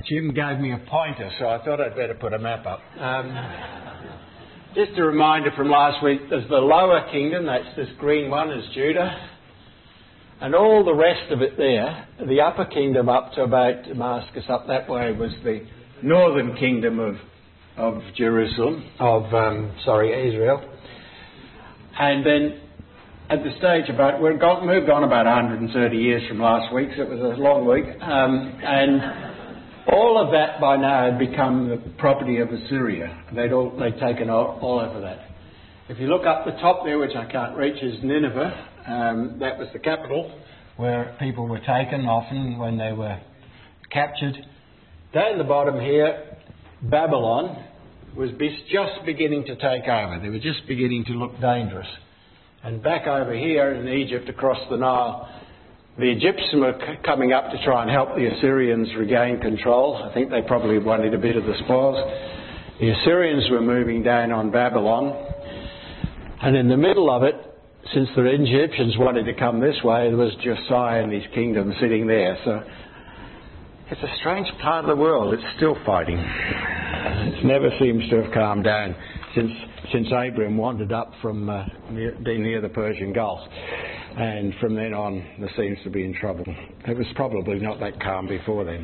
Jim gave me a pointer, so I thought I'd better put a map up. Just a reminder from last week, there's the lower kingdom, that's this green one, is Judah. And all the rest of it there, the upper kingdom up to about Damascus, up that way, was the northern kingdom of Jerusalem, Israel. And then at the stage we've moved on about 130 years from last week, so it was a long week. And all of that by now had become the property of Assyria. They'd taken all over that. If you look up the top there, which I can't reach, is Nineveh. That was the capital where people were taken often when they were captured. Down the bottom here, Babylon was just beginning to take over. They were just beginning to look dangerous. And back over here in Egypt, across the Nile, the Egyptians were coming up to try and help the Assyrians regain control. I think they probably wanted a bit of the spoils. The Assyrians were moving down on Babylon. And in the middle of it, since the Egyptians wanted to come this way, there was Josiah and his kingdom sitting there. So it's a strange part of the world. It's still fighting. It never seems to have calmed down since Abraham wandered up from near the Persian Gulf. And from then on, there seems to be in trouble. It was probably not that calm before then.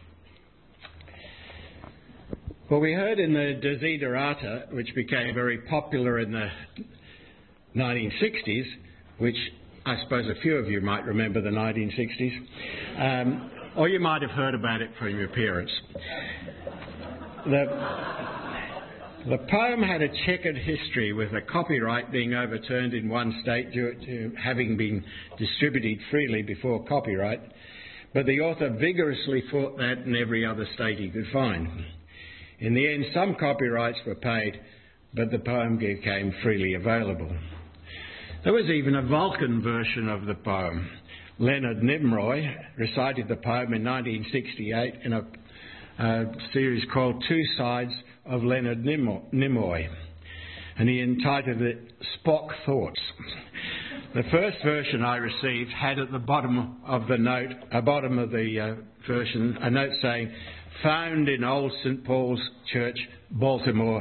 Well, we heard in the Desiderata, which became very popular in the 1960s, which I suppose a few of you might remember the 1960s, or you might have heard about it from your parents. The poem had a checkered history, with the copyright being overturned in one state due to having been distributed freely before copyright, but the author vigorously fought that in every other state he could find. In the end, some copyrights were paid, but the poem became freely available. There was even a Vulcan version of the poem. Leonard Nimoy recited the poem in 1968 in a series called Two Sides of Leonard Nimoy, and he entitled it Spock Thoughts. The first version I received had at the bottom of the version a note saying, "Found in Old St. Paul's Church, Baltimore,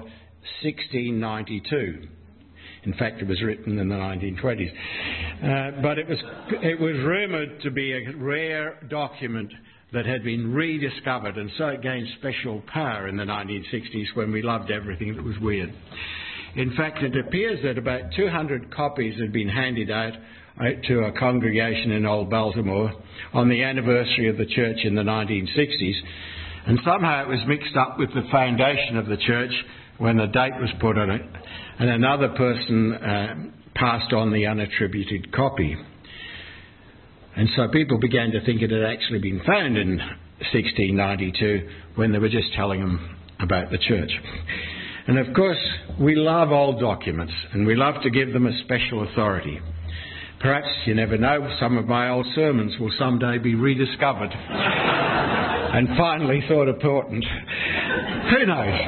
1692. In fact, it was written in the 1920s. But it was rumoured to be a rare document that had been rediscovered, and so it gained special power in the 1960s when we loved everything that was weird. In fact, it appears that about 200 copies had been handed out to a congregation in Old Baltimore on the anniversary of the church in the 1960s, and somehow it was mixed up with the foundation of the church when the date was put on it, and another person passed on the unattributed copy. And so people began to think it had actually been found in 1692 when they were just telling them about the church. And of course, we love old documents, and we love to give them a special authority. Perhaps, you never know, some of my old sermons will someday be rediscovered and finally thought important. Who knows?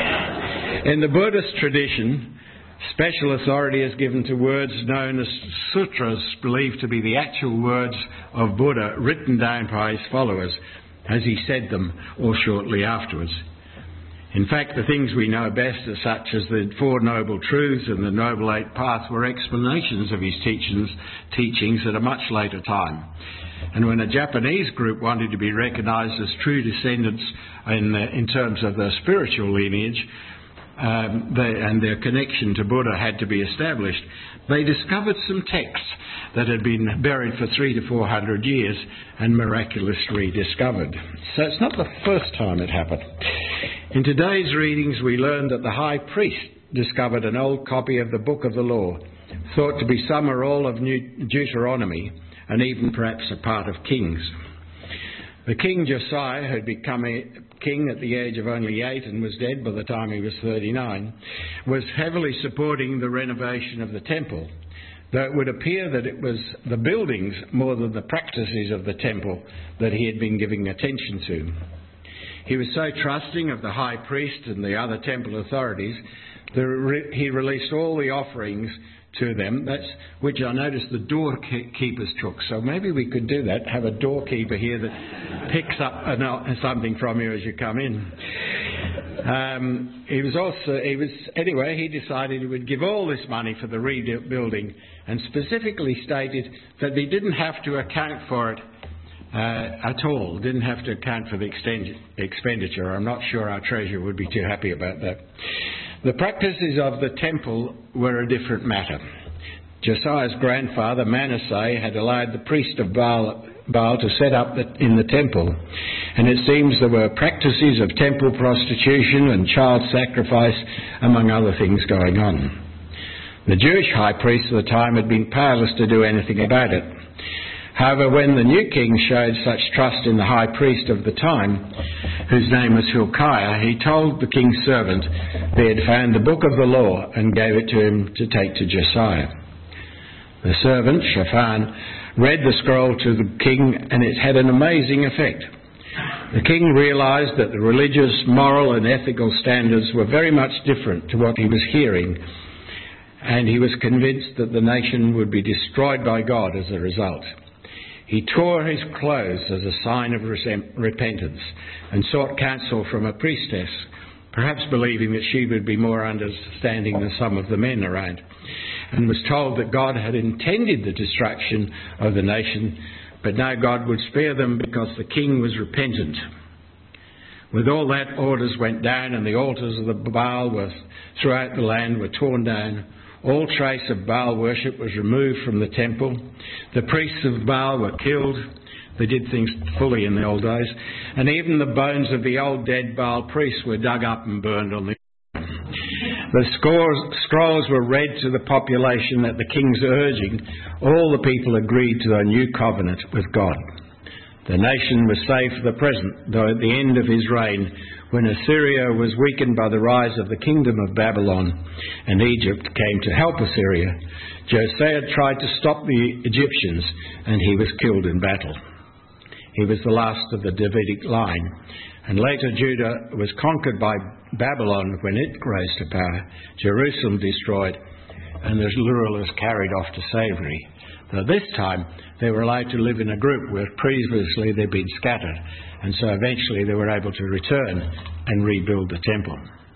In the Buddhist tradition, special authority is given to words known as sutras, believed to be the actual words of Buddha written down by his followers as he said them or shortly afterwards. In fact, the things we know best are such as the Four Noble Truths and the Noble Eight Paths were explanations of his teachings at a much later time. And when a Japanese group wanted to be recognised as true descendants in terms of their spiritual lineage, and their connection to Buddha had to be established, they discovered some texts that had been buried for 300 to 400 years and miraculously discovered. So it's not the first time it happened. In today's readings, we learned that the high priest discovered an old copy of the Book of the Law, thought to be some or all of Deuteronomy, and even perhaps a part of Kings. The King Josiah, who had become a king at the age of only 8 and was dead by the time he was 39, was heavily supporting the renovation of the temple, though it would appear that it was the buildings more than the practices of the temple that he had been giving attention to. He was so trusting of the high priest and the other temple authorities that he released all the offerings to them, which I noticed the doorkeepers took. So maybe we could do that, have a doorkeeper here that picks up something from you as you come in. He decided he would give all this money for the rebuilding, and specifically stated that he didn't have to account for it at all, didn't have to account for the expenditure. I'm not sure our treasurer would be too happy about that. The practices of the temple were a different matter. Josiah's grandfather, Manasseh, had allowed the priest of Baal to set up in the temple, and it seems there were practices of temple prostitution and child sacrifice, among other things, going on. The Jewish high priest of the time had been powerless to do anything about it. However, when the new king showed such trust in the high priest of the time, whose name was Hilkiah, he told the king's servant they had found the book of the law and gave it to him to take to Josiah. The servant, Shaphan, read the scroll to the king, and it had an amazing effect. The king realised that the religious, moral and ethical standards were very much different to what he was hearing, and he was convinced that the nation would be destroyed by God as a result. He tore his clothes as a sign of repentance and sought counsel from a priestess, perhaps believing that she would be more understanding than some of the men around, and was told that God had intended the destruction of the nation, but now God would spare them because the king was repentant. With all that, orders went down, and the altars of the Baal throughout the land were torn down. All trace of Baal worship was removed from the temple. The priests of Baal were killed. They did things fully in the old days. And even the bones of the old dead Baal priests were dug up and burned on the altar. The scrolls were read to the population at the king's urging. All the people agreed to a new covenant with God. The nation was saved for the present, though at the end of his reign, when Assyria was weakened by the rise of the kingdom of Babylon and Egypt came to help Assyria, Josiah tried to stop the Egyptians, and he was killed in battle. He was the last of the Davidic line, and later Judah was conquered by Babylon when it rose to power, Jerusalem destroyed, and the rulers carried off to slavery. Now this time they were allowed to live in a group where previously they'd been scattered, and so eventually they were able to return and rebuild the temple.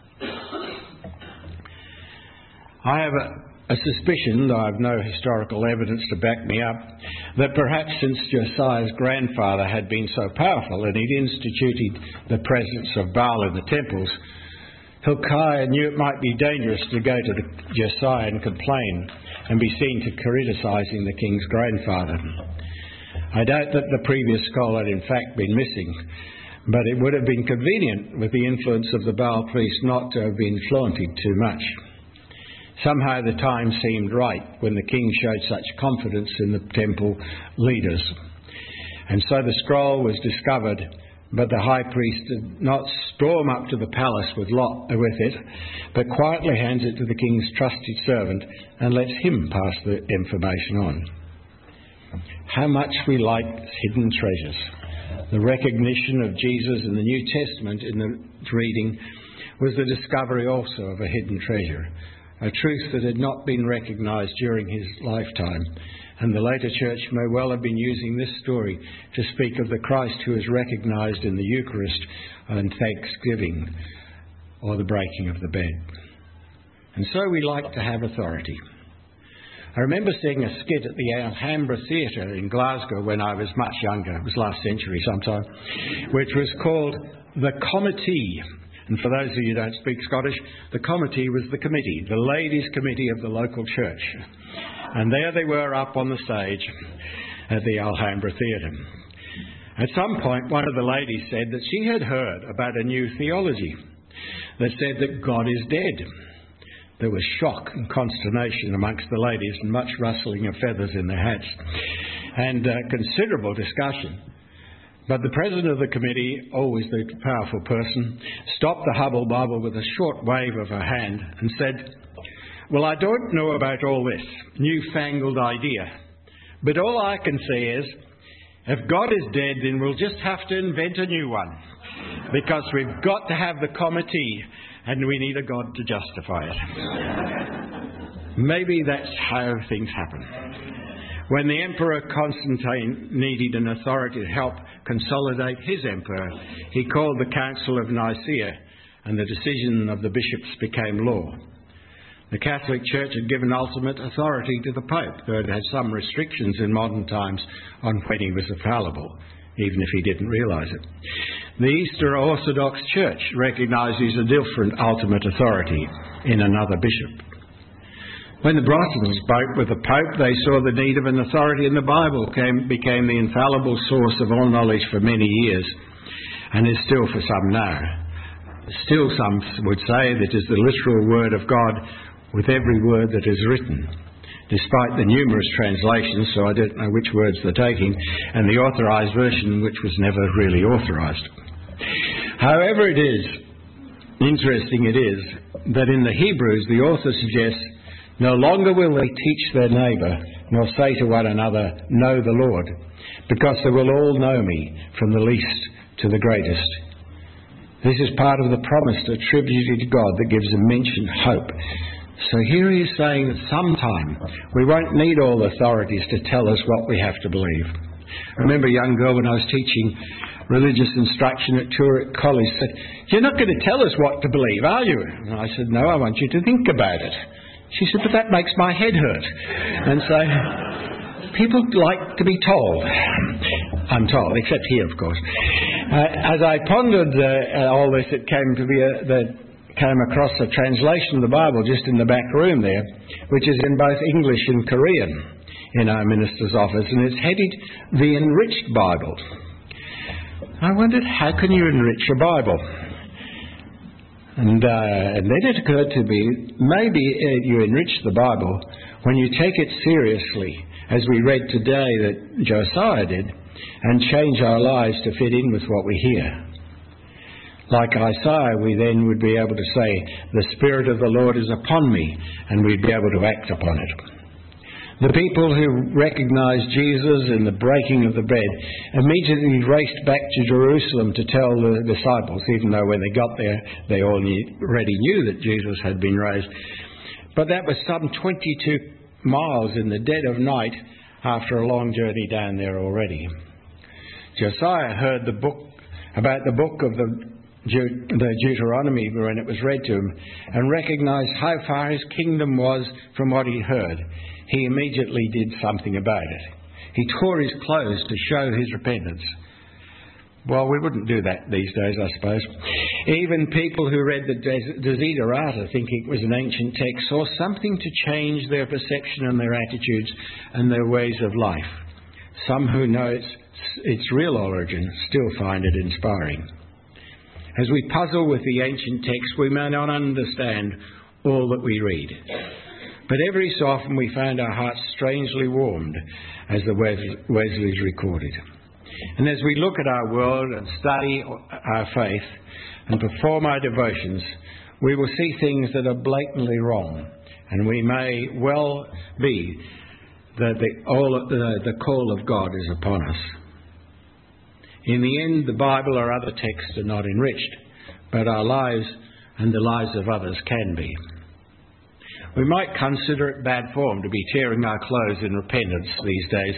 I have a suspicion, though I have no historical evidence to back me up, that perhaps since Josiah's grandfather had been so powerful and he'd instituted the presence of Baal in the temples, Hilkiah knew it might be dangerous to go to Josiah and complain and be seen to criticising the king's grandfather. I doubt that the previous scroll had in fact been missing, but it would have been convenient with the influence of the Baal priest not to have been flaunted too much. Somehow the time seemed right when the king showed such confidence in the temple leaders. And so the scroll was discovered, but the high priest did not storm up to the palace with it, but quietly hands it to the king's trusted servant and lets him pass the information on. How much we like hidden treasures. The recognition of Jesus in the New Testament in the reading was the discovery also of a hidden treasure, a truth that had not been recognised during his lifetime, and the later church may well have been using this story to speak of the Christ who is recognised in the Eucharist and Thanksgiving or the breaking of the bread. And so we like to have authority. I remember seeing a skit at the Alhambra Theatre in Glasgow when I was much younger, it was last century sometime, which was called The Committee. And for those of you who don't speak Scottish, the committee was the committee, the ladies' committee of the local church. And there they were up on the stage at the Alhambra Theatre. At some point, one of the ladies said that she had heard about a new theology that said that God is dead. There was shock and consternation amongst the ladies and much rustling of feathers in their hats and considerable discussion. But the president of the committee, always the powerful person, stopped the hubble-bubble with a short wave of her hand and said, "Well, I don't know about all this newfangled idea, but all I can say is, if God is dead, then we'll just have to invent a new one, because we've got to have the committee, and we need a God to justify it." Maybe that's how things happen. When the Emperor Constantine needed an authority to help consolidate his empire, he called the Council of Nicaea, and the decision of the bishops became law. The Catholic Church had given ultimate authority to the Pope, though it had some restrictions in modern times on when he was infallible, even if he didn't realise it. The Eastern Orthodox Church recognises a different ultimate authority in another bishop. When the Protestants spoke with the Pope, they saw the need of an authority in the Bible became the infallible source of all knowledge for many years, and is still for some now. Still some would say that it is the literal word of God with every word that is written, despite the numerous translations, so I don't know which words they're taking, and the authorised version, which was never really authorised. However it is, interesting it is, that in the Hebrews the author suggests, no longer will they teach their neighbour, nor say to one another, know the Lord, because they will all know me, from the least to the greatest. This is part of the promise attributed to God that gives immense hope. So here he is saying that sometime we won't need all authorities to tell us what we have to believe. I remember a young girl when I was teaching religious instruction at Toorak College said, you're not going to tell us what to believe, are you? And I said, no, I want you to think about it. She said, but that makes my head hurt. And so people like to be told. I'm told, except here, of course. As I pondered all this, it came across a translation of the Bible just in the back room there, which is in both English and Korean in our minister's office, and it's headed The Enriched Bible. I wondered, how can you enrich a Bible? And then it occurred to me, maybe you enrich the Bible when you take it seriously, as we read today that Josiah did, and change our lives to fit in with what we hear. Like Isaiah, we then would be able to say, the Spirit of the Lord is upon me, and we'd be able to act upon it. The people who recognized Jesus in the breaking of the bread immediately raced back to Jerusalem to tell the disciples, even though when they got there, they already knew that Jesus had been raised. But that was some 22 miles in the dead of night after a long journey down there already. Josiah heard about the book of the Deuteronomy when it was read to him, and recognized how far his kingdom was from what he heard. He immediately did something about it. He tore his clothes to show his repentance. Well, we wouldn't do that these days, I suppose. Even people who read the Desiderata, thinking it was an ancient text, saw something to change their perception and their attitudes and their ways of life. Some who know its real origin still find it inspiring. As we puzzle with the ancient text, we may not understand all that we read. But every so often we find our hearts strangely warmed, as the Wesleys recorded. And as we look at our world and study our faith and perform our devotions, we will see things that are blatantly wrong. And we may well be that the call of God is upon us. In the end, the Bible or other texts are not enriched, but our lives and the lives of others can be. We might consider it bad form to be tearing our clothes in repentance these days.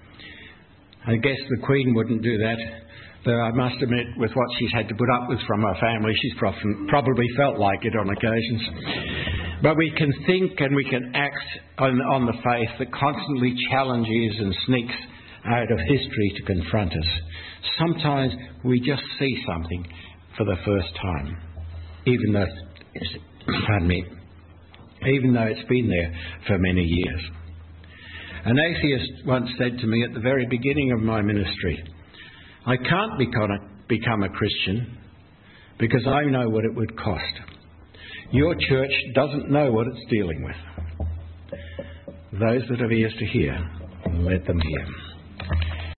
I guess the Queen wouldn't do that, though I must admit, with what she's had to put up with from her family, she's probably felt like it on occasions. But we can think and we can act on the faith that constantly challenges and sneaks out of history to confront us. Sometimes we just see something for the first time, even though it's been there for many years. An atheist once said to me at the very beginning of my ministry, I can't become a Christian because I know what it would cost. Your church doesn't know what it's dealing with. Those that have ears to hear, let them hear.